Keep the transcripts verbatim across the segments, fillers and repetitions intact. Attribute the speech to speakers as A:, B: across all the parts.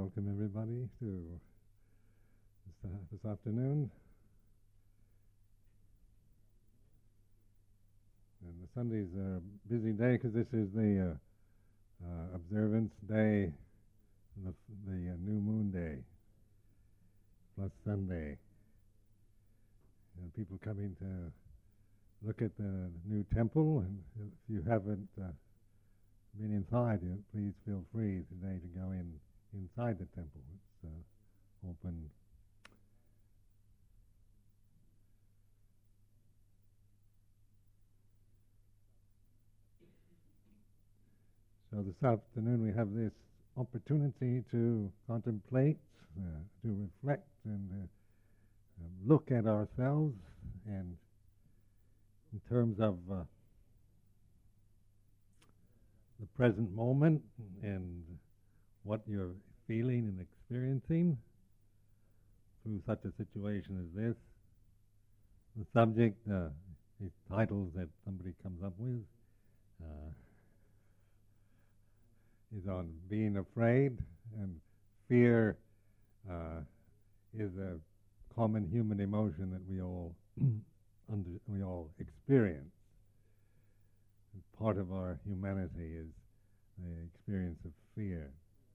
A: welcome everybody to this, uh, this afternoon. And the Sunday's a busy day because this is the uh, uh, observance day, the, the uh, new moon day, plus Sunday. And people coming to look at the new temple, and if you haven't uh, been inside it, please feel free today to go in inside the temple. It's uh, open. So this afternoon we have this opportunity to contemplate, uh, to reflect, and uh, uh, look at ourselves, and in terms of uh, the present moment and what you're feeling and experiencing through such a situation as this. The subject, uh, these titles that somebody comes up with, uh, is on being afraid, and fear uh, is a common human emotion that we all under, we all experience. And part of our humanity is the experience of fear.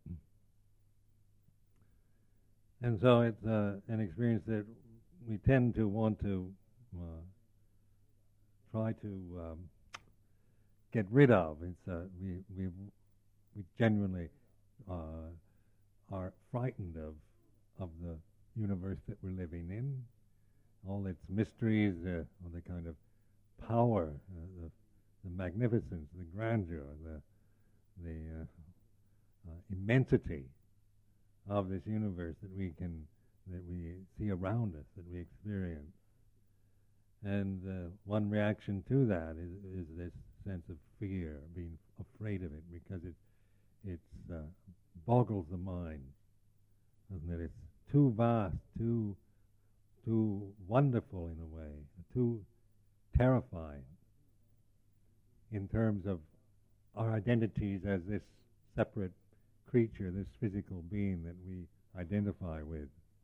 A: And so it's uh, an experience that we tend to want to uh, try to um, get rid of. It's uh, we we we genuinely uh, are frightened of of the universe that we're living in, all its mysteries, uh, all the kind of power, uh, the the magnificence, the grandeur, the the uh, uh, immensity of this universe that we can, that we see around us, that we experience. And uh, one reaction to that is, is this sense of fear, being afraid of it, because it it uh, boggles the mind, doesn't it? It's too vast, too too wonderful in a way, too terrifying in terms of our identities as this separate creature, this physical being that we identify with.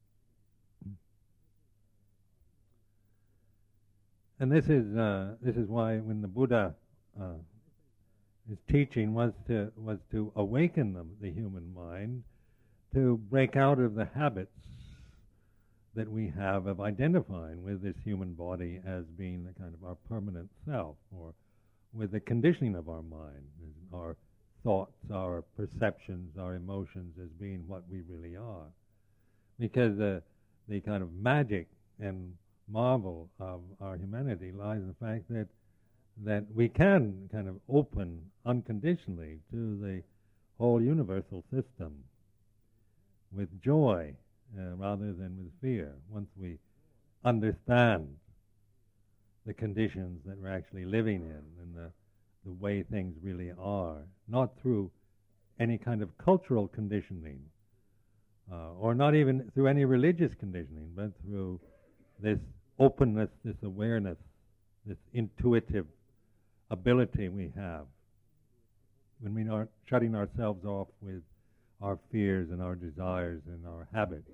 A: And this is uh, this is why when the Buddha uh, his teaching was to was to awaken them, the human mind, to break out of the habits that we have of identifying with this human body as being the kind of our permanent self, or with the conditioning of our mind, our thoughts, our perceptions, our emotions as being what we really are. Because uh, the kind of magic and marvel of our humanity lies in the fact that that we can kind of open unconditionally to the whole universal system with joy uh, rather than with fear, once we understand the conditions that we're actually living in and the, the way things really are, not through any kind of cultural conditioning, uh, or not even through any religious conditioning, but through this openness, this awareness, this intuitive ability we have when we aren't shutting ourselves off with our fears and our desires and our habits.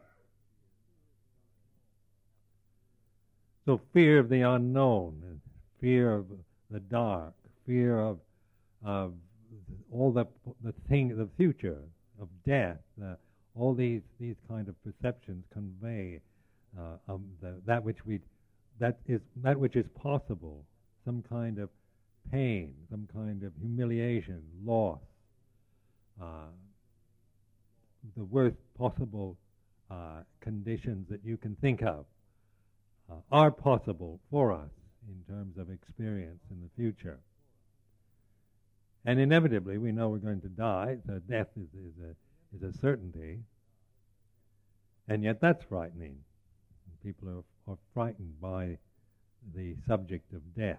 A: So fear of the unknown, fear of the dark, fear of of all the the thing, the future, of death, uh, all these these kind of perceptions convey uh, um, the, that which we that is that which is possible, some kind of pain, some kind of humiliation, loss, uh, the worst possible uh, conditions that you can think of uh, are possible for us in terms of experience in the future. And inevitably, we know we're going to die, so death is, is, a, is a certainty, and yet that's frightening. People are, are frightened by the subject of death.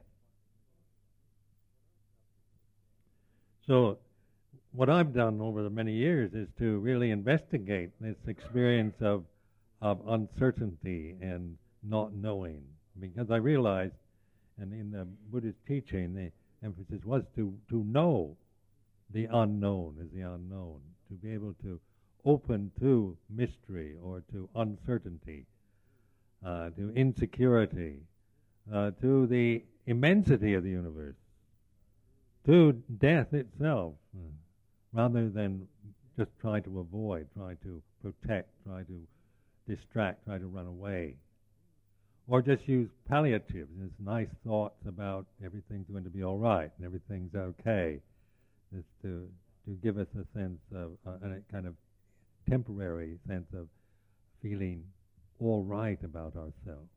A: So what I've done over the many years is to really investigate this experience of of uncertainty and not knowing, because I realized, and in the Buddhist teaching, the emphasis was to, to know the unknown as the unknown, to be able to open to mystery or to uncertainty, uh, to insecurity, uh, to the immensity of the universe, to death itself, uh, rather than just try to avoid, try to protect, try to distract, try to run away. Or just use palliatives, just nice thoughts about everything's going to be all right and everything's okay, just to to give us a sense of, uh, a kind of temporary sense of feeling all right about ourselves.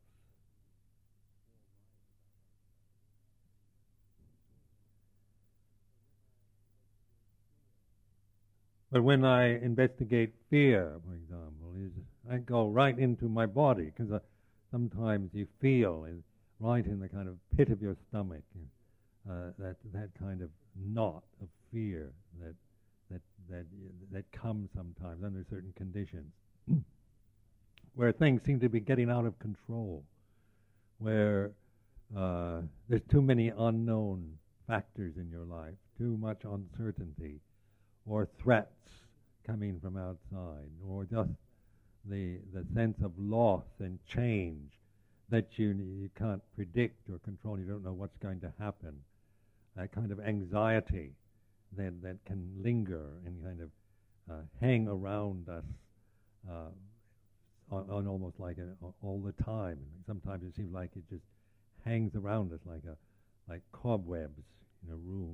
A: But when I investigate fear, for example, is I go right into my body, because uh, sometimes you feel it right in the kind of pit of your stomach, uh, that that kind of knot of fear that that that that comes sometimes under certain conditions, where things seem to be getting out of control, where uh, there's too many unknown factors in your life, too much uncertainty, or threats coming from outside, or just the the sense of loss and change that you you can't predict or control. You don't know what's going to happen. That kind of anxiety that that can linger and kind of uh, hang around us uh, on, on almost like a, all the time. And sometimes it seems like it just hangs around us like a like cobwebs in a room.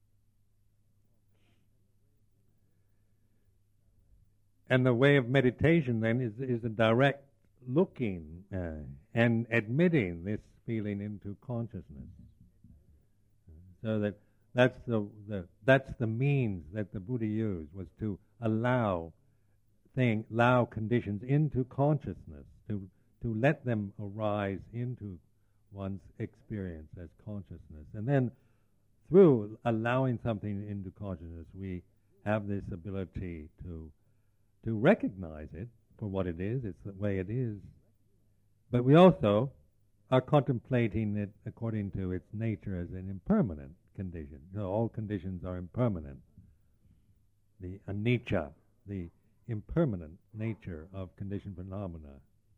A: And the way of meditation then is is a direct looking uh, and admitting this feeling into consciousness, so that that's the, the that's the means that the Buddha used, was to allow thing allow conditions into consciousness, to to let them arise into one's experience as consciousness, and then through allowing something into consciousness, we have this ability to. to recognize it for what it is, it's the way it is. But we also are contemplating it according to its nature as an impermanent condition. You know, all conditions are impermanent. The anicca, the impermanent nature of conditioned phenomena.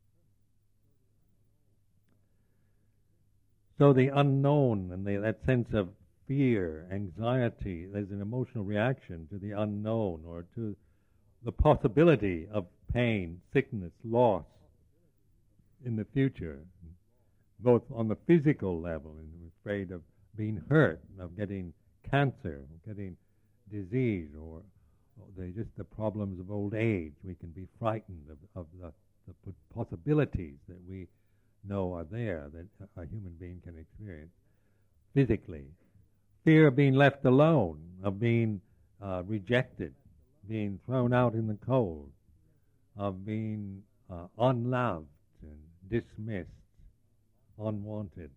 A: So the unknown and the, that sense of fear, anxiety, there's an emotional reaction to the unknown or to the possibility of pain, sickness, loss in the future, both on the physical level, and we're afraid of being hurt, of getting cancer, of getting disease, or, or the, just the problems of old age. We can be frightened of, of the, the possibilities that we know are there, that a human being can experience physically. Fear of being left alone, of being uh, rejected, being thrown out in the cold, of being uh, unloved and dismissed, unwanted.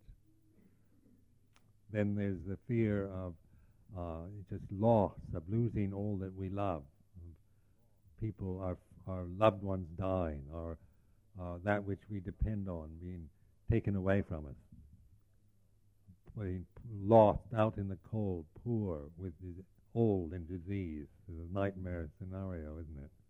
A: Then there's the fear of uh, just loss, of losing all that we love. People, our, our loved ones dying, or uh, that which we depend on being taken away from us. Being lost out in the cold, poor, with old and disease. It's a nightmare scenario, isn't it?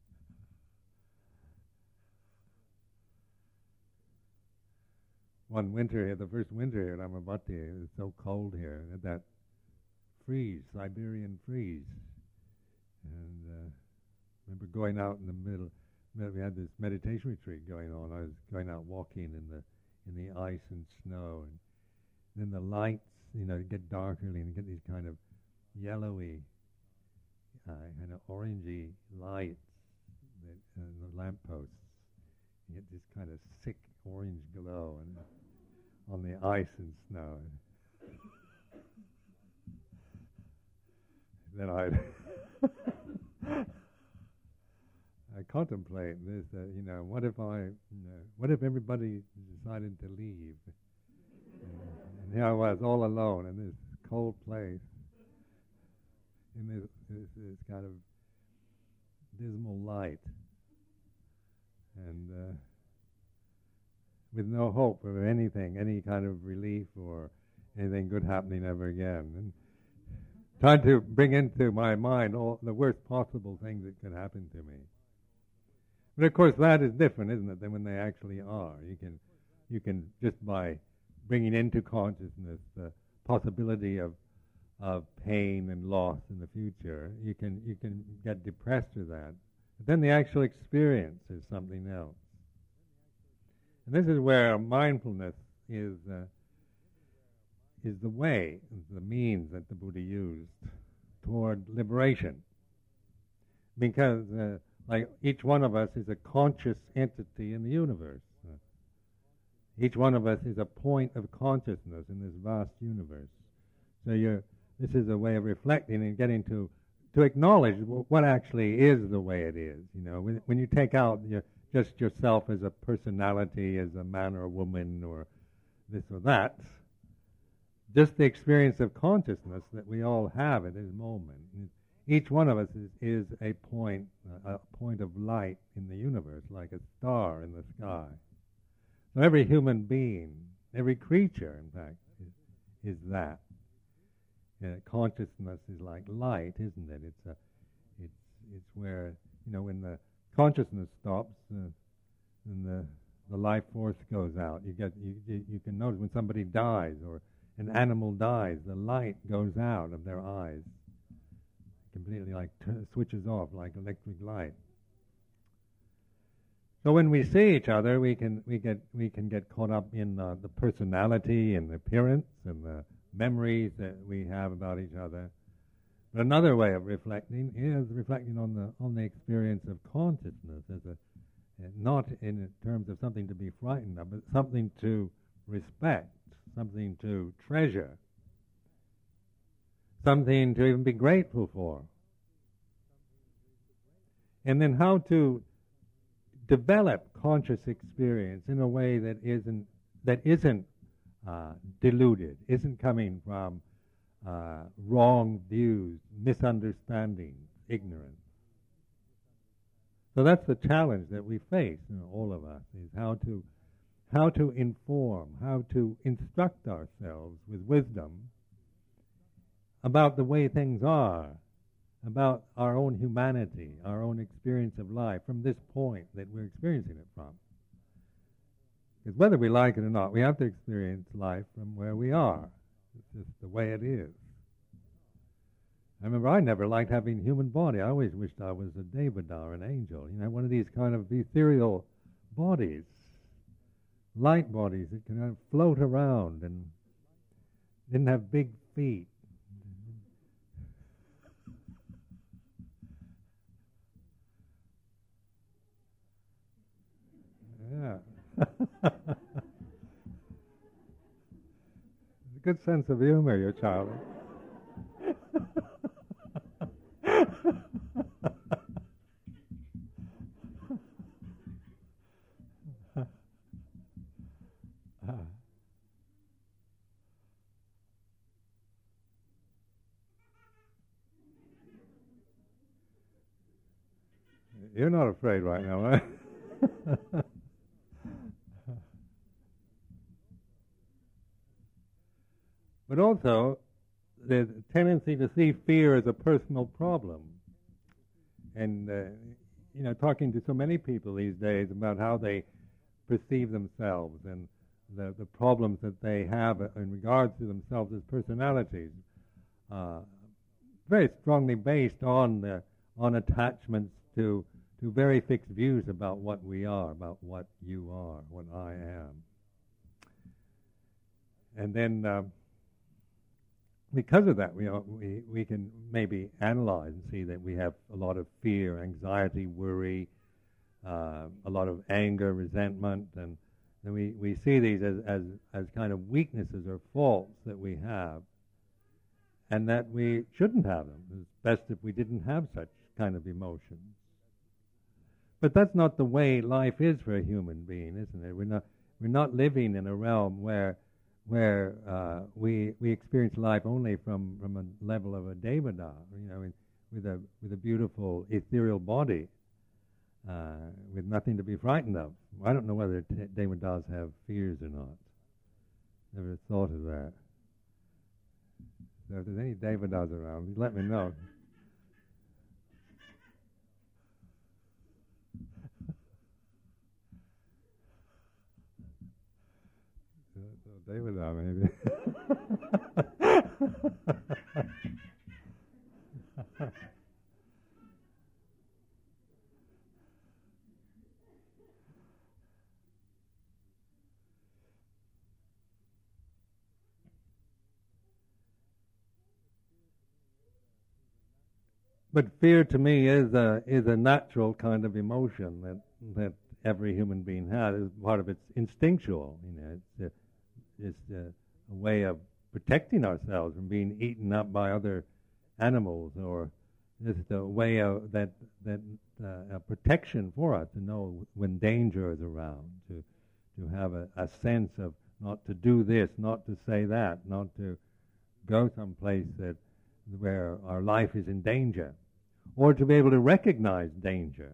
A: One winter here, the first winter here at Amaravati, it was so cold here. It had that freeze, Siberian freeze. And uh, I remember going out in the middle, we had this meditation retreat going on. I was going out walking in the in the ice and snow, and then the lights, you know, get darker and you get these kind of yellowy, uh, kind of orangey lights that, uh, the lampposts. You get this kind of sick orange glow and on the ice and snow. Then I I contemplate this. Uh, you know, what if I, you know, what if everybody decided to leave, and, and here I was all alone in this cold place, in this, this, this kind of dismal light, and uh, with no hope of anything, any kind of relief or anything good happening ever again. And trying to bring into my mind all the worst possible things that could happen to me. But of course, that is different, isn't it, than when they actually are. You can, you can just by bringing into consciousness the possibility of of pain and loss in the future, you can you can get depressed with that. But then the actual experience is something else. And this is where mindfulness is uh, is the way, the means that the Buddha used toward liberation. Because uh, like each one of us is a conscious entity in the universe. Uh, each one of us is a point of consciousness in this vast universe. So you're, this is a way of reflecting and getting to to acknowledge w- what actually is the way it is. You know, when, when you take out your, just yourself as a personality, as a man or a woman or this or that, just the experience of consciousness that we all have at this moment. Each one of us is, is a point, uh, a point of light in the universe, like a star in the sky. So every human being, every creature, in fact, is, is that. Uh, consciousness is like light, isn't it? It's a, it's it's where, you know, when the consciousness stops, uh, and the the life force goes out. You get you you can notice when somebody dies or an animal dies, the light goes out of their eyes, completely like t- switches off like electric light. So when we see each other, we can we get we can get caught up in uh, the personality and the appearance and the memories that we have about each other. But another way of reflecting is reflecting on the on the experience of consciousness as a uh, not in terms of something to be frightened of, but something to respect, something to treasure, something to even be grateful for. And then how to develop conscious experience in a way that isn't that isn't uh, deluded, isn't coming from uh, wrong views, misunderstandings, ignorance. So that's the challenge that we face, you know, all of us, is how to how to inform, how to instruct ourselves with wisdom about the way things are, about our own humanity, our own experience of life from this point that we're experiencing it from. Because whether we like it or not, we have to experience life from where we are. It's just the way it is. I remember I never liked having a human body. I always wished I was a devata or an angel, you know, one of these kind of ethereal bodies, light bodies that can kind of float around and didn't have big feet. Yeah. A good sense of humor, your child. You're not afraid right now, right? But also, there's a tendency to see fear as a personal problem. And, uh, you know, talking to so many people these days about how they perceive themselves and the, the problems that they have in regards to themselves as personalities, uh, very strongly based on the, on attachments to to very fixed views about what we are, about what you are, what I am. And then um, because of that, we, are, we we can maybe analyze and see that we have a lot of fear, anxiety, worry, uh, a lot of anger, resentment, and, and we, we see these as, as, as kind of weaknesses or faults that we have, and that we shouldn't have them. It's best if we didn't have such kind of emotions. But that's not the way life is for a human being, isn't it? We're not we're not living in a realm where where uh, we we experience life only from, from a level of a devata, you know, with a with a beautiful ethereal body, uh, with nothing to be frightened of. I don't know whether t- devatas have fears or not. Never thought of that. So if there's any devatas around, let me know. Devada, maybe. But fear to me is a is a natural kind of emotion that that every human being has. It's part of it's instinctual. You know, it's a, it's a, a way of protecting ourselves from being eaten up by other animals, or it's a way of that that uh, a protection for us to know when danger is around, to to have a, a sense of not to do this, not to say that, not to go someplace that where our life is in danger, or to be able to recognize danger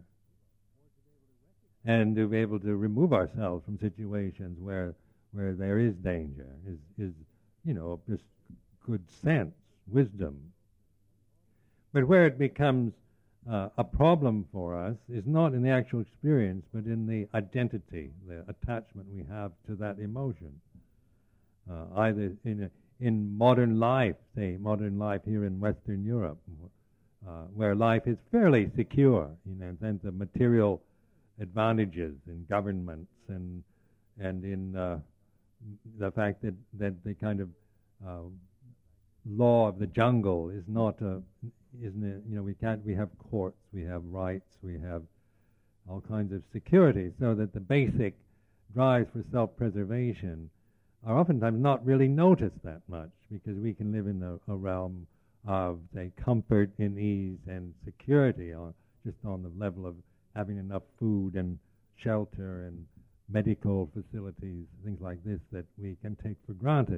A: and to be able to remove ourselves from situations where where there is danger is, is you know, just good sense, wisdom. But where it becomes uh, a problem for us is not in the actual experience, but in the identity, the attachment we have to that emotion. Uh, either in a, in modern life, say modern life here in Western Europe, uh, where life is fairly secure, you know, in the sense of material advantages in governments and and in uh, the fact that, that the kind of uh, law of the jungle is not a, isn't it, you know, we can't, we have courts, we have rights, we have all kinds of security, so that the basic drives for self-preservation are oftentimes not really noticed that much, because we can live in a, a realm of, say, comfort and ease and security, on, just on the level of having enough food and shelter and medical facilities, things like this that we can take for granted.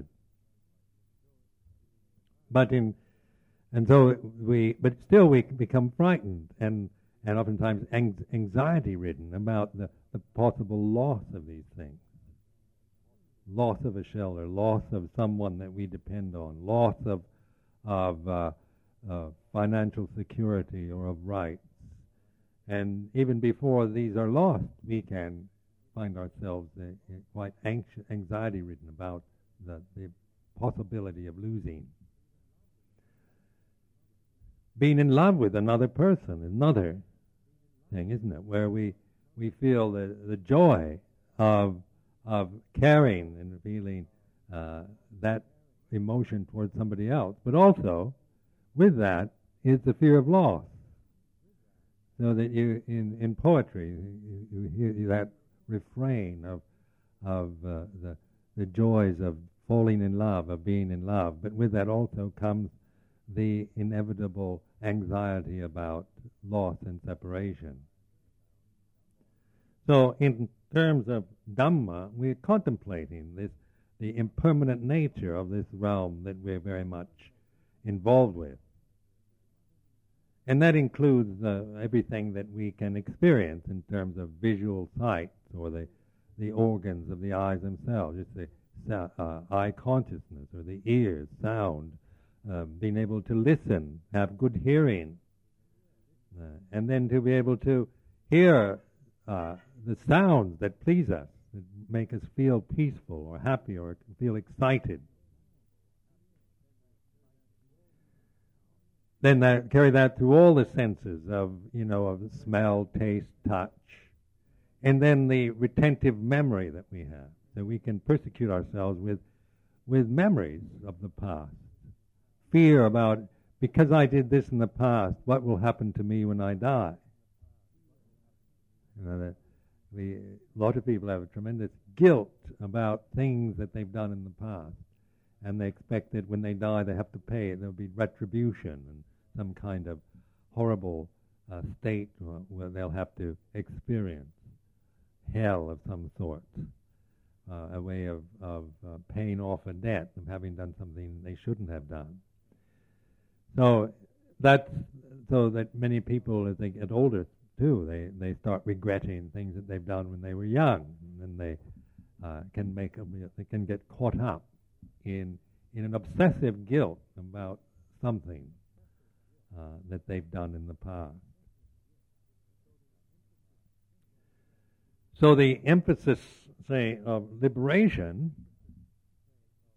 A: But in, and so we, but still we become frightened and, and oftentimes anxiety-ridden about the, the possible loss of these things. Loss of a shelter, loss of someone that we depend on, loss of of uh, uh, financial security or of rights. And even before these are lost, we can find ourselves uh, quite anxious, anxiety-ridden about the, the possibility of losing. Being in love with another person is another thing, isn't it? Where we we feel the, the joy of of caring and feeling uh, that emotion towards somebody else. But also, with that, is the fear of loss. So that you, in, in poetry, you, you hear that refrain of of uh, the the joys of falling in love, of being in love. But with that also comes the inevitable anxiety about loss and separation. So in terms of Dhamma, we're contemplating this, the impermanent nature of this realm that we're very much involved with. And that includes uh, everything that we can experience in terms of visual sights or the, the organs of the eyes themselves, just the uh, eye consciousness or the ears, sound, uh, being able to listen, have good hearing, uh, and then to be able to hear uh, the sounds that please us, that make us feel peaceful or happy or feel excited. Then that, carry that through all the senses of, you know, of smell, taste, touch, and then the retentive memory that we have. So we can persecute ourselves with, with memories of the past. Fear about, because I did this in the past, what will happen to me when I die? You know, that we, a lot of people have a tremendous guilt about things that they've done in the past, and they expect that when they die they have to pay it. There'll be retribution and some kind of horrible uh, state where they'll have to experience hell of some sort, uh, a way of, of uh, paying off a debt of having done something they shouldn't have done. So that's so that many people, as they get older too, they, they start regretting things that they've done when they were young, and they uh, can make a, they can get caught up in in an obsessive guilt about something uh, that they've done in the past. So the emphasis, say, of liberation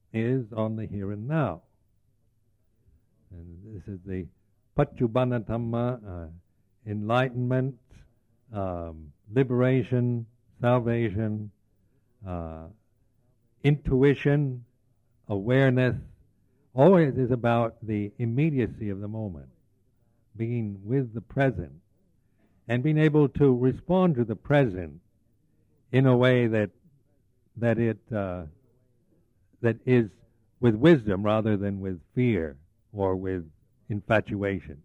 A: is on the here and now. And this is the Paccuppanna Dhamma, uh, enlightenment, um, liberation, salvation, uh, intuition, awareness, always is about the immediacy of the moment, being with the present, and being able to respond to the present in a way that that it uh, that is with wisdom rather than with fear or with infatuation.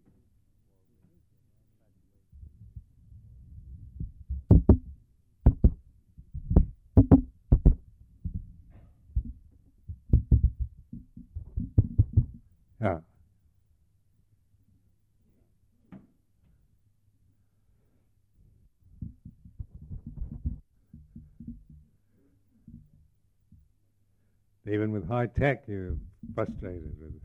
A: Yeah. Even with high tech, you're frustrated with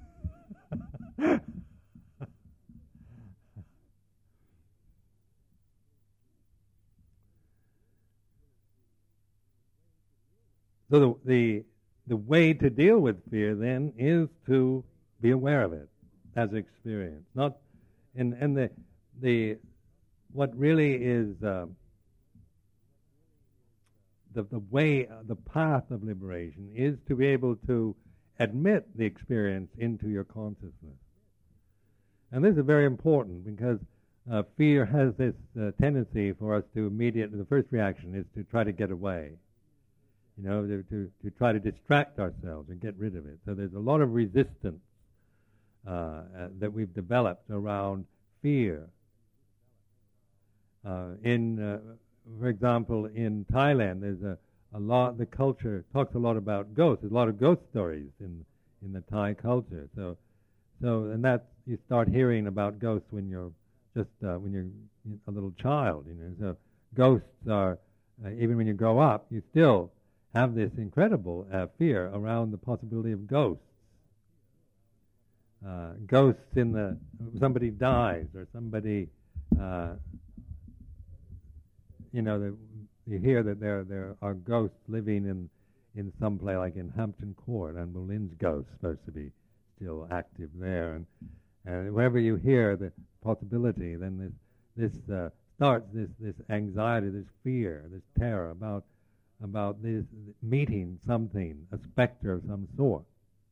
A: So the, the the way to deal with fear then is to be aware of it as experience. Not and and the the what really is uh, the the way uh, the path of liberation is to be able to admit the experience into your consciousness. And this is very important because uh, fear has this uh, tendency for us to immediately, the first reaction is to try to get away. You know, to, to, to try to distract ourselves and get rid of it. So there's a lot of resistance uh, uh, that we've developed around fear. Uh, in, uh, for example, in Thailand, there's a, a lot. The culture talks a lot about ghosts. There's a lot of ghost stories in in the Thai culture. So, so and that you start hearing about ghosts when you're just uh, when you're a little child. You know, so ghosts are uh, even when you grow up, you still have this incredible uh, fear around the possibility of ghosts. Uh, ghosts in the, somebody dies or somebody, uh, you know, the, you hear that there there are ghosts living in, in some place like in Hampton Court, and Boleyn's ghost supposed to be still active there. And, and wherever you hear the possibility, then this, this uh, starts this, this anxiety, this fear, this terror about about this meeting something, a specter of some sort.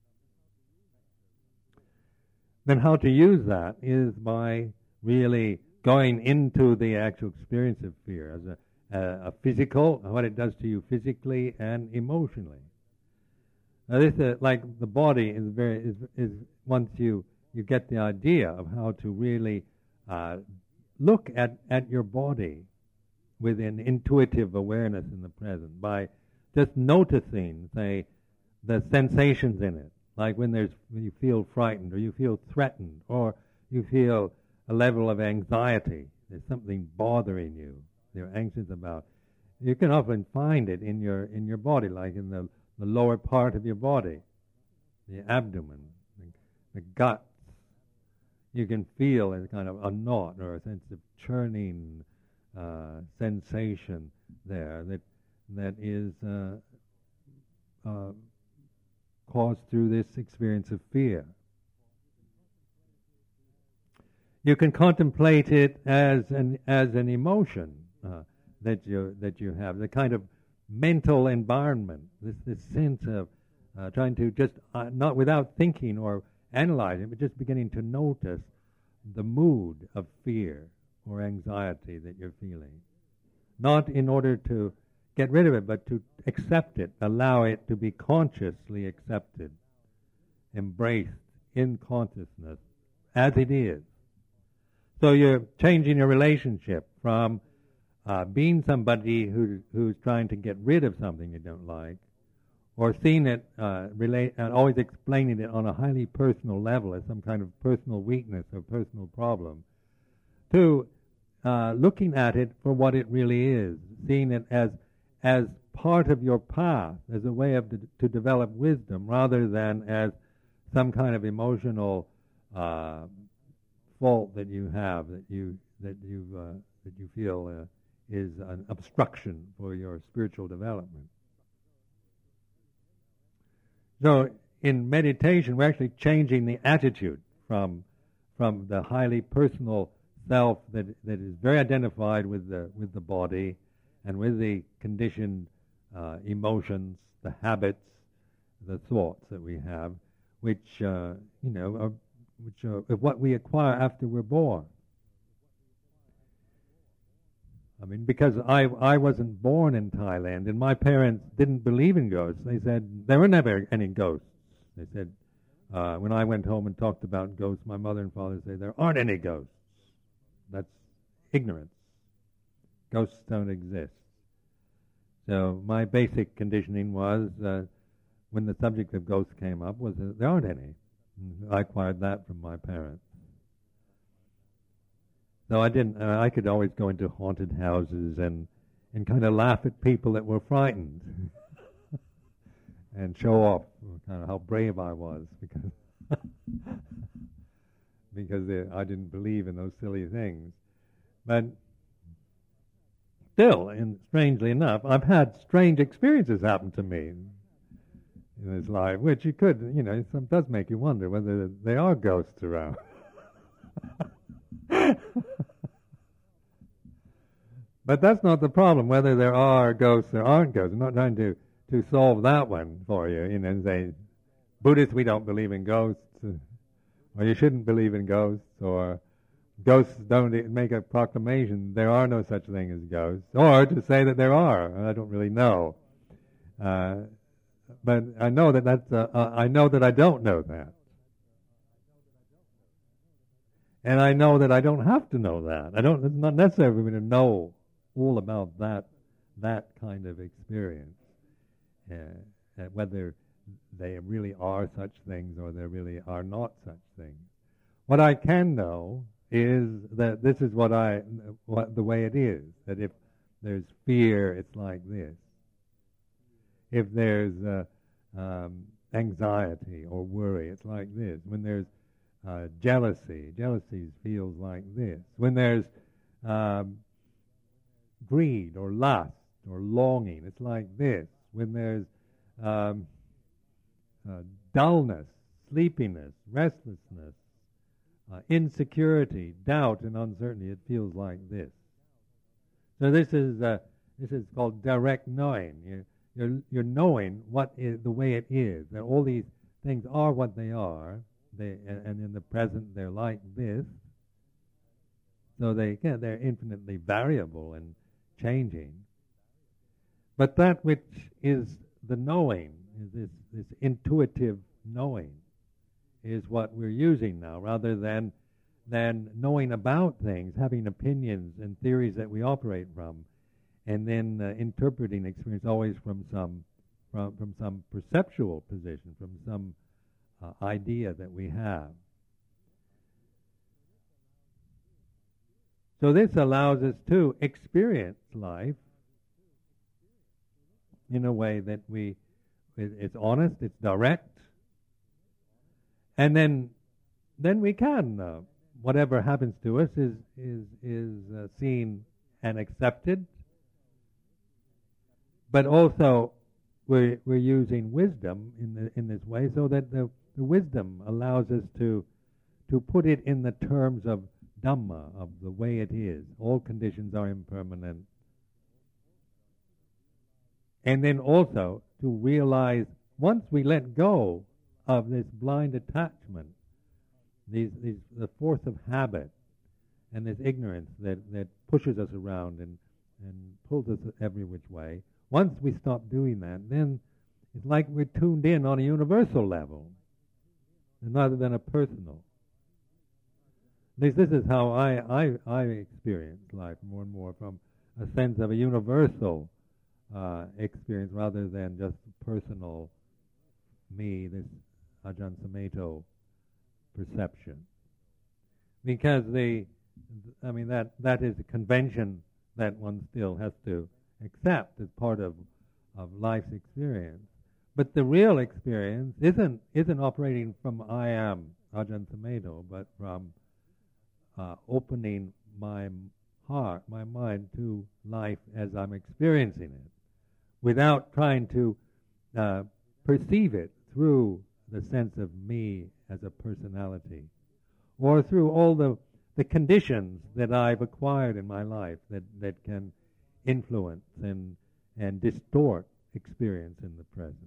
A: Then how to use that is by really going into the actual experience of fear as a, a, a physical, what it does to you physically and emotionally. Now this, uh, like the body, is very is, is once you you get the idea of how to really uh, look at at your body with an intuitive awareness in the present, by just noticing, say, the sensations in it, like when there's when you feel frightened or you feel threatened or you feel a level of anxiety, there's something bothering you, you're anxious about. You can often find it in your in your body, like in the, the lower part of your body, the abdomen, the, the guts. You can feel a kind of a knot or a sense of churning Uh, sensation there that that is uh, uh, caused through this experience of fear. You can contemplate it as an as an emotion uh, that you that you have, the kind of mental environment, this this sense of uh, trying to just uh, not without thinking or analyzing, but just beginning to notice the mood of fear or anxiety that you're feeling. Not in order to get rid of it, but to accept it, allow it to be consciously accepted, embraced in consciousness as it is. So you're changing your relationship from uh, being somebody who, who's trying to get rid of something you don't like, or seeing it, uh, relate, and always explaining it on a highly personal level as some kind of personal weakness or personal problem, to uh, looking at it for what it really is, seeing it as as part of your path, as a way of de- to develop wisdom, rather than as some kind of emotional uh, fault that you have, that you that you uh, that you feel uh, is an obstruction for your spiritual development. So in meditation, we're actually changing the attitude from from the highly personal self that that is very identified with the with the body and with the conditioned uh, emotions, the habits, the thoughts that we have, which uh, you know are which are what we acquire after we're born. I mean, because I I wasn't born in Thailand, and my parents didn't believe in ghosts. They said there were never any ghosts. They said, uh, when I went home and talked about ghosts, my mother and father said, there aren't any ghosts. That's ignorance. Ghosts don't exist. So my basic conditioning was, uh, when the subject of ghosts came up, was that there aren't any. And I acquired that from my parents. So I didn't, uh, I could always go into haunted houses and, and kind of laugh at people that were frightened. And show off kind of how brave I was, because because they, I didn't believe in those silly things. But still, and strangely enough, I've had strange experiences happen to me in this life, which you could, you know, some does make you wonder whether there are ghosts around. But that's not the problem, whether there are ghosts or aren't ghosts. I'm not trying to to solve that one for you, you know, and say, Buddhists, we don't believe in ghosts, or you shouldn't believe in ghosts, or ghosts don't make a proclamation, there are no such thing as ghosts, or to say that there are. I don't really know. Uh, but I know that that's, uh, uh, I know that I don't know that. And I know that I don't have to know that. I don't, it's not necessary for me to know all about that, that kind of experience. Uh, whether they really are such things or they really are not such things. What I can know is that this is what I, what the way it is. That if there's fear, it's like this. If there's uh, um, anxiety or worry, it's like this. When there's uh, jealousy, jealousy feels like this. When there's um, greed or lust or longing, it's like this. When there's um, uh, dullness, sleepiness, restlessness, uh, insecurity, doubt, and uncertainty, it feels like this. So this is uh, this is called direct knowing. You're, you're, you're knowing what is the way it is. That all these things are what they are, they, and, and in the present they're like this. So they yeah, they're infinitely variable and changing. But that which is the knowing, is this, this intuitive knowing, is what we're using now, rather than than knowing about things, having opinions and theories that we operate from, and then uh, interpreting experience always from some from, from some perceptual position, from some uh, idea that we have. So this allows us to experience life in a way that we, it, it's honest, it's direct, and then, then we can, uh, whatever happens to us is is is uh, seen and accepted. But also, we're we're using wisdom in the, in this way, so that the, the wisdom allows us to to put it in the terms of Dhamma, of the way it is. All conditions are impermanent. And then also to realize, once we let go of this blind attachment, these, these, the force of habit and this ignorance that, that pushes us around and, and pulls us every which way, once we stop doing that, then it's like we're tuned in on a universal level, rather than a personal. At least this is how I, I, I experience life more and more, from a sense of a universal Uh, experience rather than just personal me, this Ajahn Sumedho perception. Because the, I mean, that, that is a convention that one still has to accept as part of, of life's experience. But the real experience isn't, isn't operating from I am Ajahn Sumedho, but from uh, opening my heart, my mind to life as I'm experiencing it, without trying to uh, perceive it through the sense of me as a personality, or through all the, the conditions that I've acquired in my life that, that can influence and, and distort experience in the present.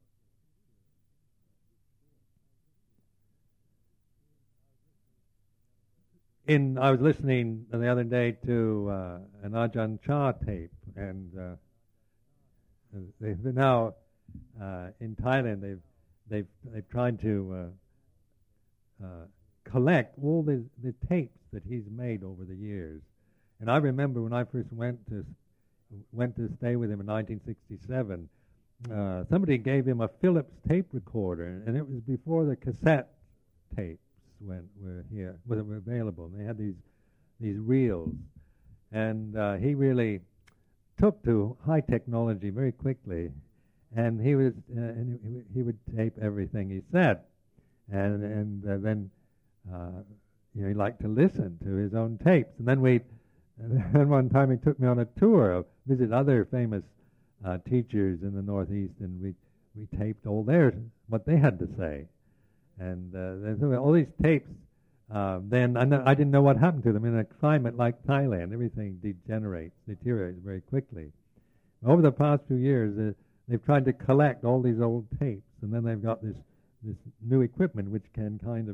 A: In, I was listening the other day to uh, an Ajahn Chah tape, and uh, they've now uh, in Thailand they've they've they've tried to uh, uh, collect all the the tapes that he's made over the years. And I remember when I first went to went to stay with him in nineteen sixty-seven, uh, somebody gave him a Philips tape recorder, and it was before the cassette tapes when were here, when were available. And they had these these reels, and uh, he really took to high technology very quickly, and he was uh, and he, he would tape everything he said, and and uh, then uh, you know he liked to listen to his own tapes, and then we. And then one time he took me on a tour, visit other famous uh, teachers in the Northeast, and we we taped all their what they had to say, and uh, so all these tapes. Uh, then I, know, I didn't know what happened to them in a climate like Thailand. Everything degenerates, deteriorates very quickly. Over the past few years, uh, they've tried to collect all these old tapes, and then they've got this this new equipment which can kind of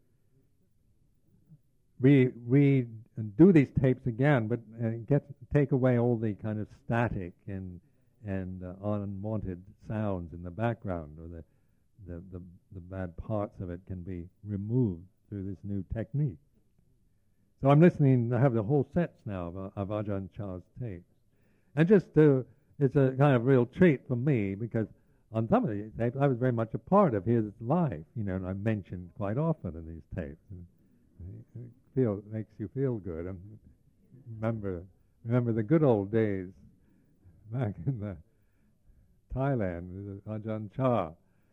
A: re re and do these tapes again, but uh, get take away all the kind of static and and uh, unwanted sounds in the background, or the, the the the bad parts of it can be removed through this new technique. So I'm listening. I have the whole sets now of, of Ajahn Chah's tapes, and just to, it's a kind of real treat for me because on some of these tapes I was very much a part of his life, you know, and I'm mentioned quite often in these tapes. And, it feel makes you feel good. And remember, remember the good old days back in the Thailand with Ajahn Chah.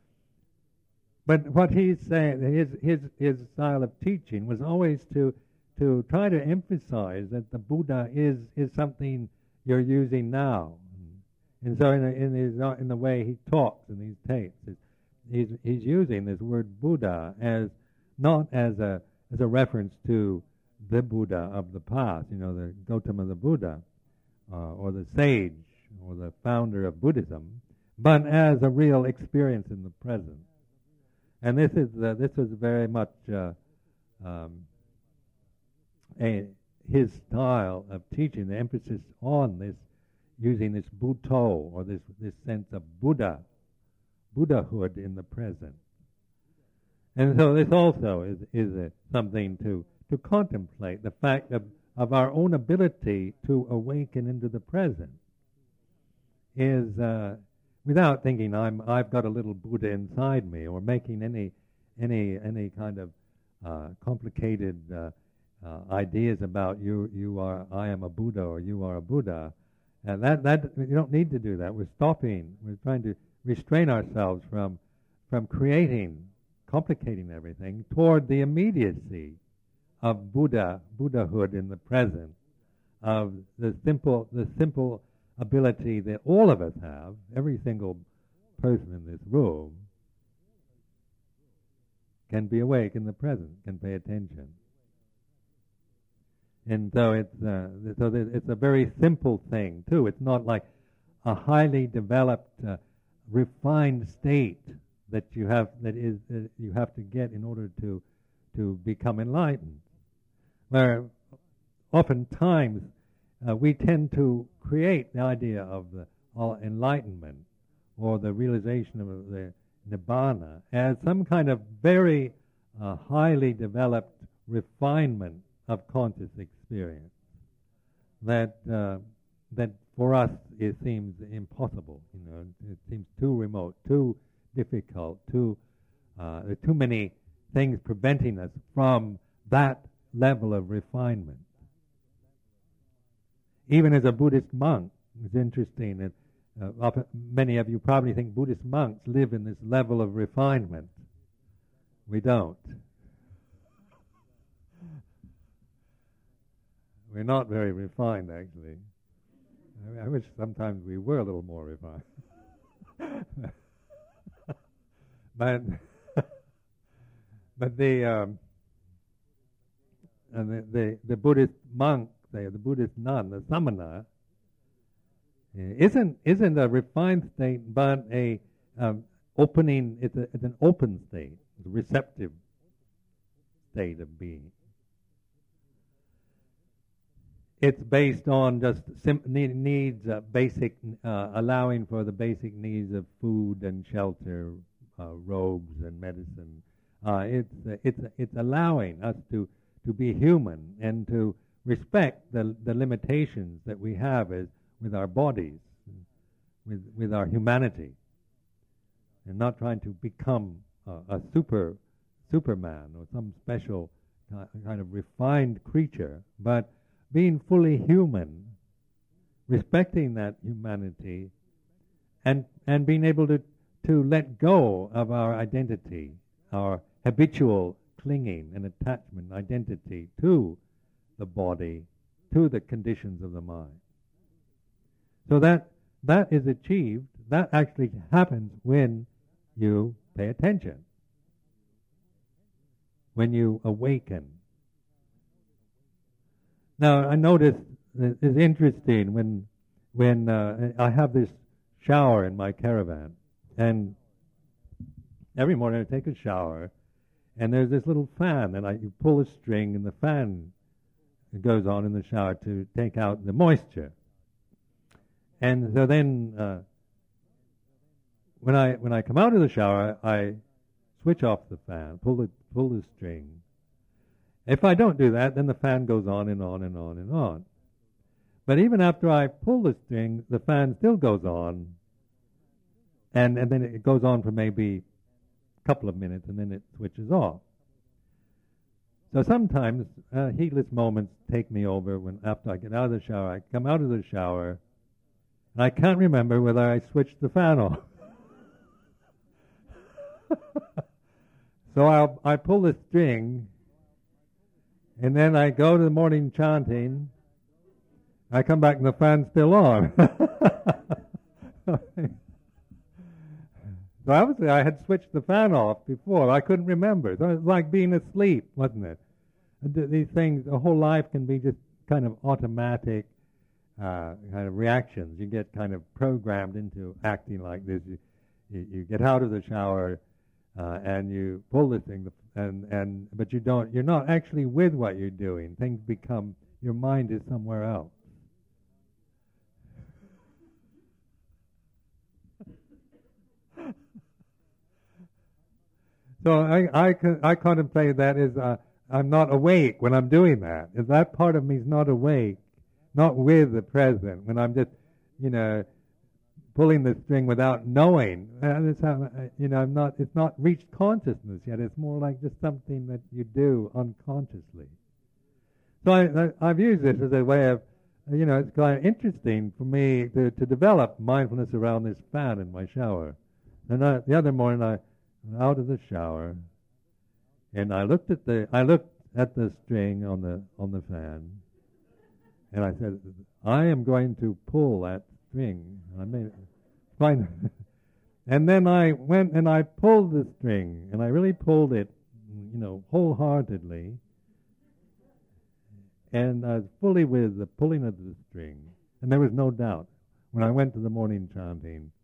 A: But what he's saying, his his his style of teaching was always to to try to emphasize that the Buddha is is something you're using now. And so in a, in his in the way he talks in these tapes, he's he's using this word Buddha as not as a as a reference to the Buddha of the past, you know, the Gautama the Buddha, uh, or the sage, or the founder of Buddhism, but as a real experience in the present. And this is uh, this is very much uh, um, a, his style of teaching, the emphasis on this, using this Buddho, or this this sense of Buddha, Buddhahood in the present. And so this also is is a, something to, to contemplate, the fact of, of our own ability to awaken into the present is uh, without thinking I'm I've got a little Buddha inside me, or making any any any kind of uh, complicated uh, uh, ideas about you you are I am a Buddha or you are a Buddha. And that that you don't need to do that. We're stopping. We're trying to restrain ourselves from from creating. complicating everything toward the immediacy of Buddha, Buddhahood in the present, of the simple, the simple ability that all of us have, every single person in this room, can be awake in the present, can pay attention. And so it's uh, so it's a very simple thing too. It's not like a highly developed, uh, refined state that you have that is uh, you have to get in order to to become enlightened. Where oftentimes uh, we tend to create the idea of the uh, enlightenment or the realization of the nibbana as some kind of very uh, highly developed refinement of conscious experience that uh, that for us it seems impossible. You know, it seems too remote, too difficult, too uh, there are too many things preventing us from that level of refinement. Even as a Buddhist monk, it's interesting that uh, often, many of you probably think Buddhist monks live in this level of refinement. We don't. We're not very refined, actually. I, I wish sometimes we were a little more refined. but but the, um, and the the the Buddhist monk, say, the Buddhist nun, the samana, isn't isn't a refined state, but a um, opening. It's, a, it's an open state, it's a receptive state of being. It's based on just sim- needs, uh, basic, uh, allowing for the basic needs of food and shelter, uh, robes and medicine. Uh, it's uh, it's it's allowing us to, to be human and to respect the the limitations that we have as with our bodies, with with our humanity, and not trying to become uh, a super Superman or some special kind of refined creature, but being fully human, respecting that humanity, and and being able to, to let go of our identity, our habitual clinging and attachment, identity to the body, to the conditions of the mind. So that that is achieved, that actually happens when you pay attention, when you awaken. Now, I noticed it's interesting when when uh, I have this shower in my caravan, and every morning I take a shower, and there's this little fan, and I you pull a string, and the fan goes on in the shower to take out the moisture. And so then, uh, when I when I come out of the shower, I switch off the fan, pull the pull the string. If I don't do that, then the fan goes on and on and on and on. But even after I pull the string, the fan still goes on, and, and then it goes on for maybe a couple of minutes, and then it switches off. So sometimes uh, heedless moments take me over when after I get out of the shower. I come out of the shower, and I can't remember whether I switched the fan off. So I'll, I pull the string, and then I go to the morning chanting. I come back and the fan's still on. So obviously I had switched the fan off before. I couldn't remember. So it was like being asleep, wasn't it? And these things, the whole life can be just kind of automatic uh, kind of reactions. You get kind of programmed into acting like this. You, you, you get out of the shower uh, and you pull this thing, and and but you don't. You're not actually with what you're doing. Things become. Your mind is somewhere else. So I, I, I contemplate that as uh, I'm not awake when I'm doing that. If that part of me is not awake, not with the present, when I'm just, you know, pulling the string without knowing. Uh, that's how, uh, you know, I'm not. It's not reached consciousness yet. It's more like just something that you do unconsciously. So I, I, I've used this as a way of, you know, it's kind of interesting for me to, to develop mindfulness around this fan in my shower. And I, the other morning I. out of the shower, and I looked at the I looked at the string on the on the fan, and I said, "I am going to pull that string." I made it fine, and then I went and I pulled the string, and I really pulled it, you know, wholeheartedly, and I was fully with the pulling of the string, and there was no doubt when I went to the morning chanting.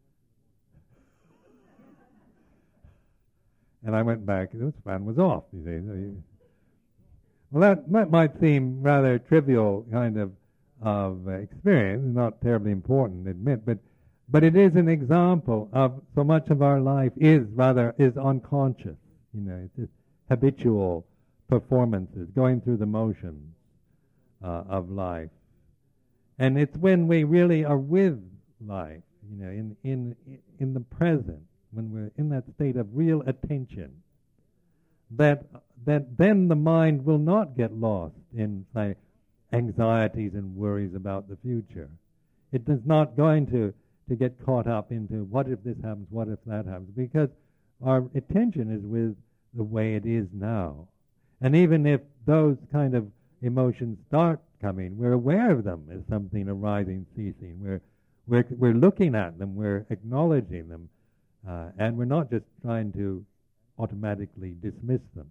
A: And I went back, and the fan was off, you see. So you, well, that, that might seem rather trivial kind of, of uh, experience, not terribly important, admit, but but it is an example of so much of our life is rather, is unconscious, you know, it's just habitual performances, going through the motions uh, of life. And it's when we really are with life, you know, in in in the present, when we're in that state of real attention, that that then the mind will not get lost in, say, anxieties and worries about the future. It is not going to, to get caught up into what if this happens, what if that happens, because our attention is with the way it is now. And even if those kind of emotions start coming, we're aware of them as something arising, ceasing. We're, we're, we're looking at them, we're acknowledging them. Uh, and we're not just trying to automatically dismiss them.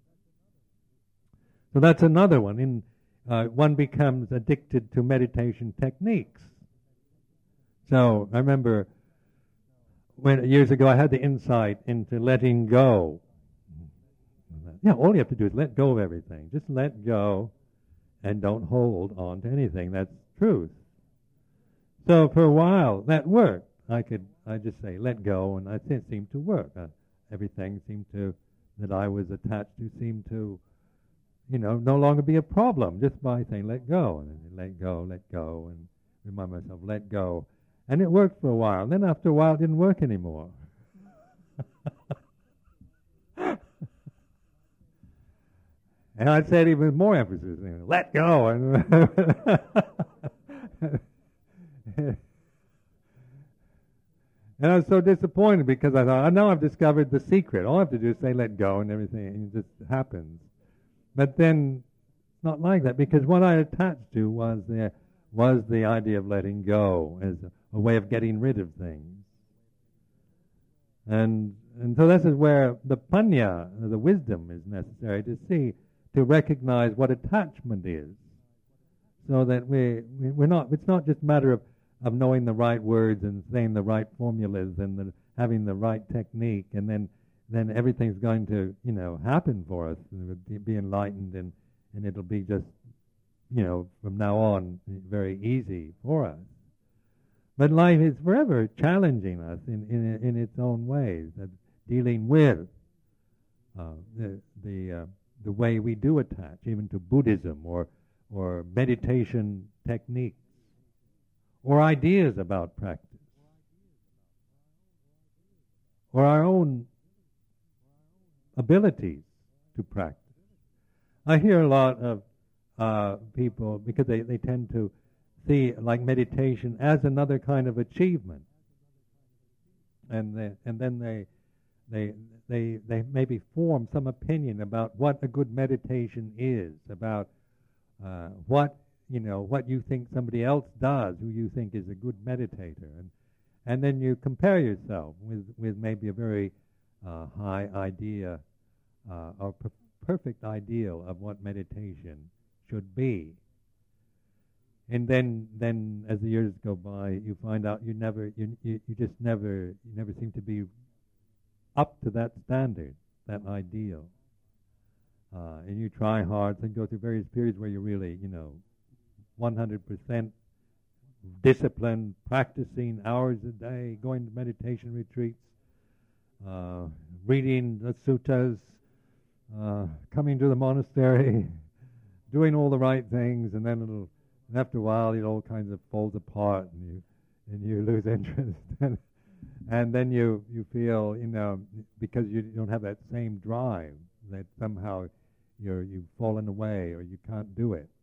A: So that's another one. In, uh, one becomes addicted to meditation techniques. So I remember when years ago I had the insight into letting go. Yeah, all you have to do is let go of everything. Just let go and don't hold on to anything. That's truth. So for a while that worked. I could I just say let go, and I think it seemed to work. Uh, everything seemed to that I was attached to seemed to, you know, no longer be a problem just by saying let go and let go, let go, and remind myself let go, and it worked for a while. Then after a while, it didn't work anymore. And I'd say it even with more emphasis, you know, let go. And And I was so disappointed because I thought, oh, now I've discovered the secret. All I have to do is say let go and everything, and it just happens. But then it's not like that, because what I attached to was the, was the idea of letting go as a, a way of getting rid of things. And and so this is where the panya, the wisdom, is necessary to see, to recognize what attachment is, so that we, we we're not. It's not just a matter of, of knowing the right words and saying the right formulas and the, having the right technique, and then then everything's going to, you know, happen for us and be enlightened, and and it'll be just, you know, from now on very easy for us. But life is forever challenging us in in, in its own ways, uh, dealing with uh, the the uh, the way we do attach, even to Buddhism or or meditation techniques, or ideas about practice, or our own abilities to practice. I hear a lot of uh, people, because they, they tend to see like meditation as another kind of achievement, and they, and then they they they they maybe form some opinion about what a good meditation is, about uh, what you know what you think somebody else does who you think is a good meditator, and and then you compare yourself with with maybe a very uh, high idea uh, or per- perfect ideal of what meditation should be. And then, then as the years go by, you find out you never, you, you, you just never, you never seem to be up to that standard, that ideal. Uh, and you try hard and go through various periods where you're really, you know, one hundred percent disciplined, practicing hours a day, going to meditation retreats, uh, reading the suttas, uh, coming to the monastery, doing all the right things, and then it'll. And after a while, it all kinds of falls apart, and you and you lose interest, and, and then you you feel, you know, because you don't have that same drive, that somehow you're you've fallen away or you can't do it.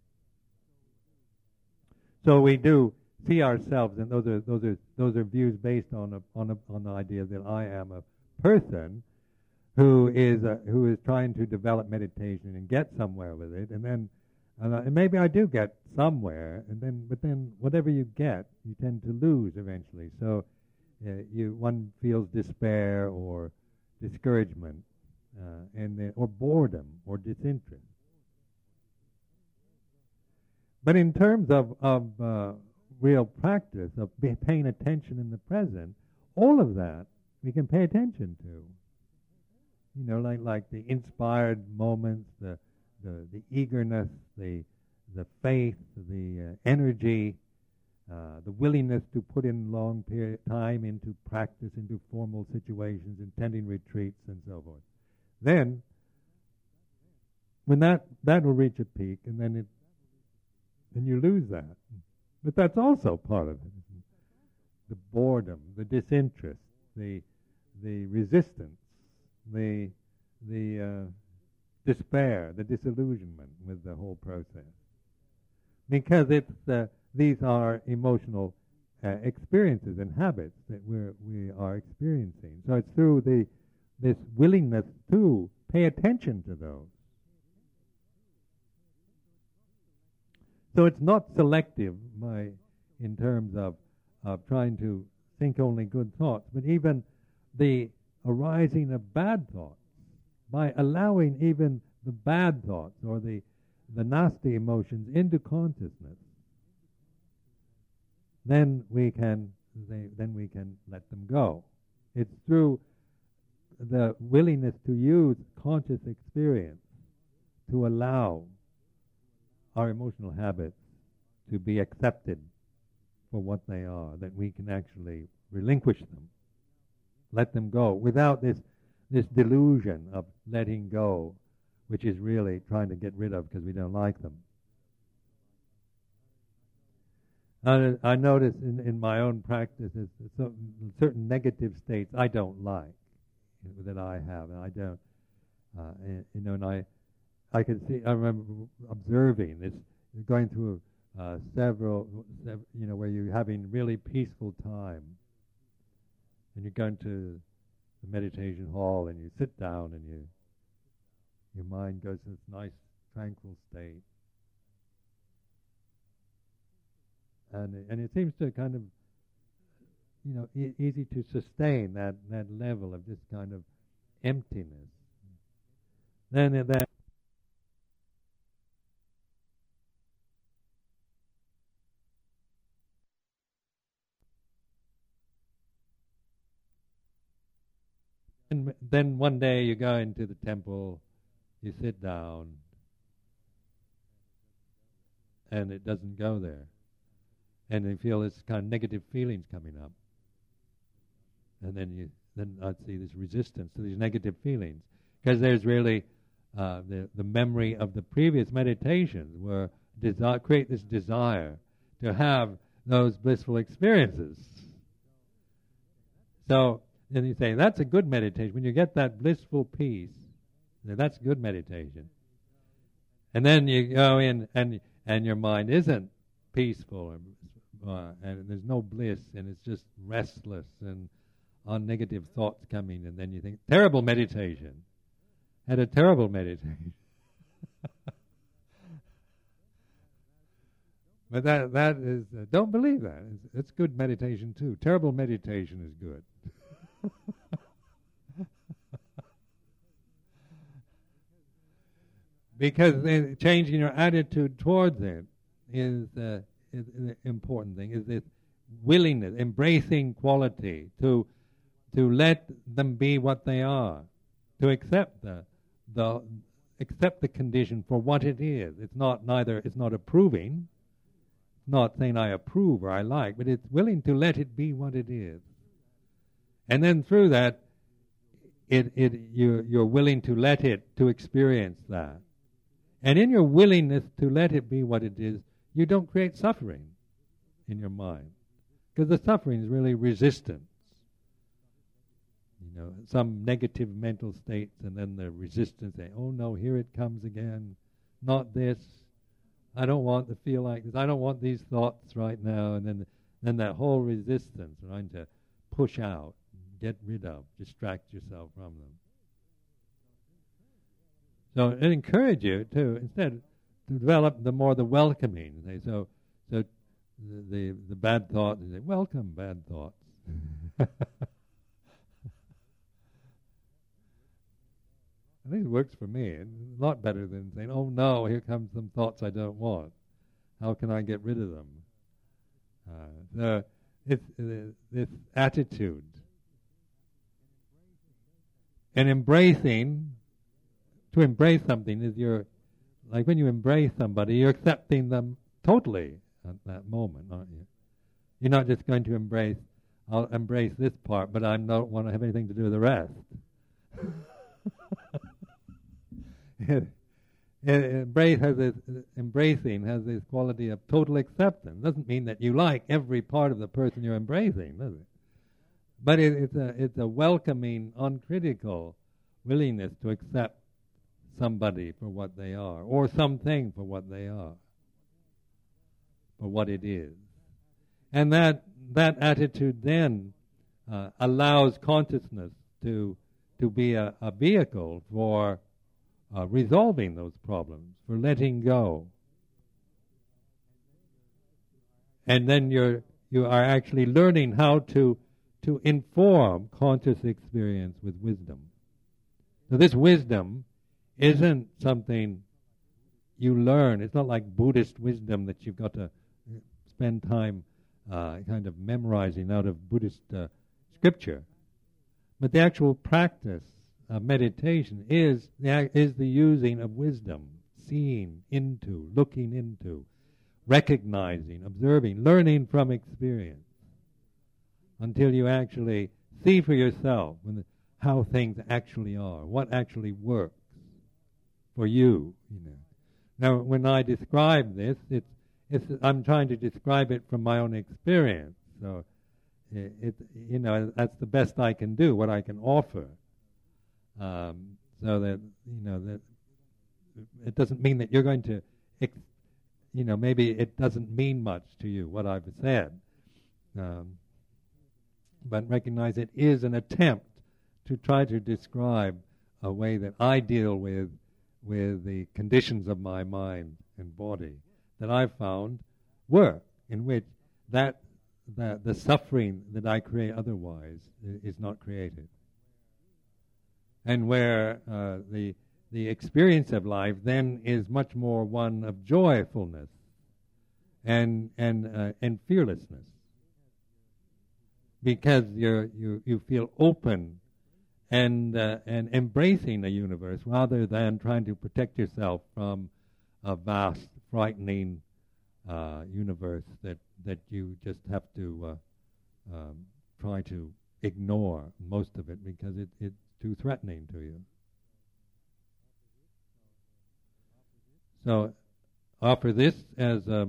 A: So we do see ourselves, and those are those are those are views based on a, on a, on the idea that I am a person who is a, who is trying to develop meditation and get somewhere with it, and then. And, uh, and maybe I do get somewhere, and then, but then whatever you get, you tend to lose eventually. So, uh, you one feels despair or discouragement, uh, and then, or boredom or disinterest. But in terms of of uh, real practice of be paying attention in the present, all of that we can pay attention to. You know, like like the inspired moments, the The, the eagerness, the the faith, the uh, energy, uh, the willingness to put in long period time into practice, into formal situations, attending retreats, and so forth. Then, when that that will reach a peak, and then it, then you lose that. But that's also part of it. The boredom, the disinterest, the the resistance, the the uh, despair, the disillusionment with the whole process, because it's uh, these are emotional uh, experiences and habits that we're we are experiencing. So it's through the this willingness to pay attention to those. So it's not selective by in terms of of trying to think only good thoughts, but even the arising of bad thoughts, by allowing even the bad thoughts or the, the nasty emotions into consciousness, then we can they, then we can let them go. It's through the willingness to use conscious experience to allow our emotional habits to be accepted for what they are, that we can actually relinquish them, let them go, without this this delusion of letting go, which is really trying to get rid of because we don't like them. I, I notice in, in my own practices certain negative states I don't like, that I have, and I don't, uh, and, you know, and I, I can see, I remember observing this, going through uh, several, sev- you know, where you're having really peaceful time, and you're going to the meditation hall, and you sit down, and you, your mind goes to this nice, tranquil state, and and it seems to kind of, you know, e- easy to sustain that, that level of this kind of emptiness. Then that and then one day you go into the temple, you sit down, and it doesn't go there, and you feel this kind of negative feelings coming up. And then you, then I'd see this resistance to these negative feelings, because there's really uh, the the memory of the previous meditations where desi- create this desire to have those blissful experiences. So then you say that's a good meditation. When you get that blissful peace, that's good meditation. And then you go in and and your mind isn't peaceful, or, uh, and there's no bliss, and it's just restless and on negative thoughts coming, and then you think, terrible meditation. Had a terrible meditation. But that that is, uh, don't believe that. It's, it's good meditation too. Terrible meditation is good. Because then changing your attitude towards it is, uh, is an important thing, is this willingness, embracing quality, to to let them be what they are, to accept the the accept the condition for what it is. It's not neither it's not approving, not saying I approve or I like, but it's willing to let it be what it is. And then through that, it it you you're willing to let it to experience that. And in your willingness to let it be what it is, you don't create suffering in your mind, because the suffering is really resistance. You know, some negative mental states, and then the resistance saying, oh no, here it comes again, not this, I don't want to feel like this, I don't want these thoughts right now, and then then that whole resistance trying to push out, get rid of, distract yourself from them. So it encourage you to, instead, to develop the more the welcoming. Say, so so the, the, the bad thoughts, they say, welcome bad thoughts. I think it works for me. It's a lot better than saying, oh no, here comes some thoughts I don't want. How can I get rid of them? Uh, so it's uh, this attitude. And embracing, to embrace something is your, like when you embrace somebody, you're accepting them totally at that moment, aren't you? You're not just going to embrace, I'll embrace this part, but I don't want to have anything to do with the rest. It, it, embrace has this, embracing has this quality of total acceptance. Doesn't mean that you like every part of the person you're embracing, does it? But it, it's a it's a welcoming, uncritical willingness to accept somebody for what they are, or something for what they are, for what it is. And that that attitude then uh, allows consciousness to to be a, a vehicle for Uh, resolving those problems, for letting go. And then you're you are actually learning how to to inform conscious experience with wisdom. So this wisdom isn't something you learn. It's not like Buddhist wisdom that you've got to spend time uh, kind of memorizing out of Buddhist uh, scripture. But the actual practice of meditation is the, is the using of wisdom, seeing into, looking into, recognizing, observing, learning from experience, until you actually see for yourself when the, how things actually are, what actually works for you. You know. Now, when I describe this, it's, it's I'm trying to describe it from my own experience. So, it, it you know that's the best I can do, what I can offer. Um, so that you know that it doesn't mean that you're going to, ex- you know, maybe it doesn't mean much to you what I've said. Um, but recognize it is an attempt to try to describe a way that I deal with with the conditions of my mind and body that I've found work, in which that, that the suffering that I create otherwise is not created, and where uh, the the experience of life then is much more one of joyfulness and and uh, and fearlessness, because you you you feel open and uh, and embracing the universe rather than trying to protect yourself from a vast, frightening uh, universe that that you just have to uh, um, try to ignore most of it because it, it's too threatening to you. So offer this as a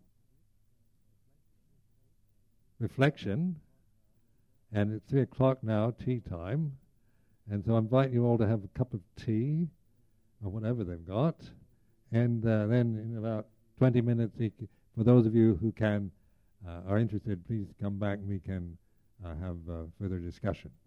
A: reflection, and it's three o'clock now, tea time. And so I invite you all to have a cup of tea, or whatever they've got, and uh, then in about twenty minutes, for those of you who can uh, are interested, please come back and we can uh, have uh, further discussion.